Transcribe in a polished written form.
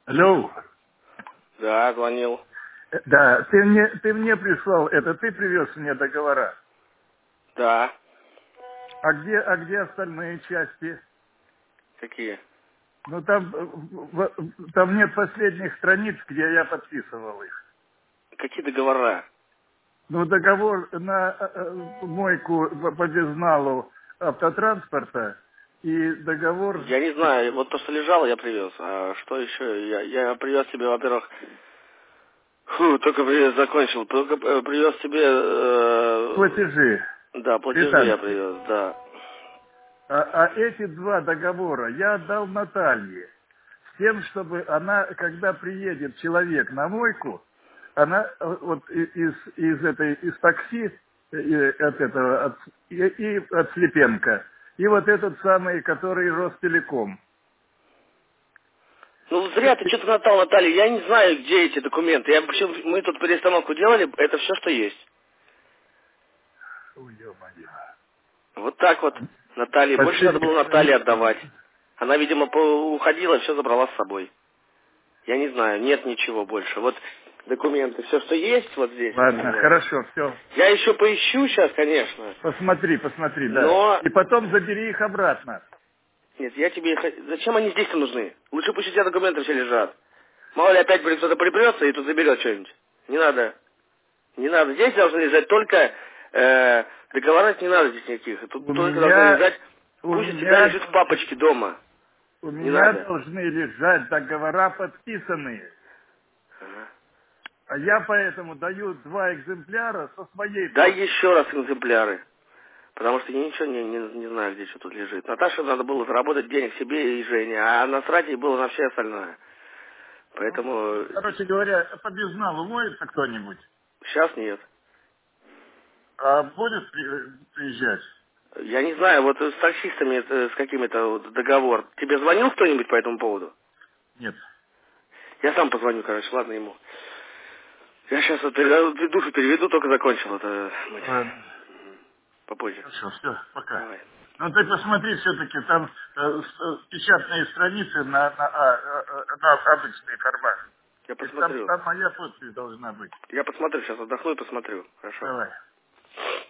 Алло. Да, звонил. Да, ты мне прислал, это ты привез мне договора. Да. А где остальные части? Какие? Ну там нет последних страниц, где я подписывал их. Какие договора? Ну, договор на мойку по безналу автотранспорта и договор... Я не знаю, вот то, что лежало, я привез. А что еще? Я привез тебе, во-первых, только закончил, только привез тебе, Платежи, да, платежи я квитанции. привез, да. А эти два договора я отдал Наталье. С тем, чтобы она, когда приедет человек на мойку, она вот из такси, от этого, и от Слепенко, и вот этот самый, который Ростелеком. Ну, зря ты что-то натал, Наталья. Я не знаю, где эти документы. Мы тут перестановку делали, это все, что есть. Ой, ё-моё. Вот так вот, Наталье. Больше надо Последних было Наталье страниц отдавать. Она, видимо, уходила, все забрала с собой. Я не знаю, нет ничего больше. Вот документы, все, что есть вот здесь вот у Ладно, меня. хорошо, все. Я еще поищу сейчас, конечно. Посмотри, да. Но, И потом забери их обратно. нет, я тебе... Зачем они здесь-то нужны? Лучше пусть у тебя документы все лежат. Мало ли опять кто-то припрется и тут заберет что-нибудь. Не надо. Не надо. Здесь должны лежать только... договора не надо здесь никаких. Тут У только должны меня, лежать... у Пусть у тебя меня, лежит в папочке дома. у Не меня надо. должны лежать договора подписанные. Ага. А я поэтому даю два экземпляра со своей Дай подписью. еще раз экземпляры. Потому что я ничего не знаю, где что тут лежит. Наташе надо было заработать денег себе и Жене, а насрать ей было на все остальное. Поэтому Короче говоря, по безналу моется кто-нибудь? сейчас нет. А будет приезжать? Я не знаю, вот с таксистами, с какими-то вот договор. Тебе звонил кто-нибудь по этому поводу? Нет. Я сам позвоню, короче, ладно ему. Я сейчас вот душу переведу, только закончил это мыть. Ладно. Попозже. Хорошо, все, пока. Давай. Ну ты посмотри все-таки, там печатные страницы на обычный формат. Я И там, посмотрю. там моя подпись должна быть. Я посмотрю, сейчас отдохну и посмотрю. Хорошо. Давай.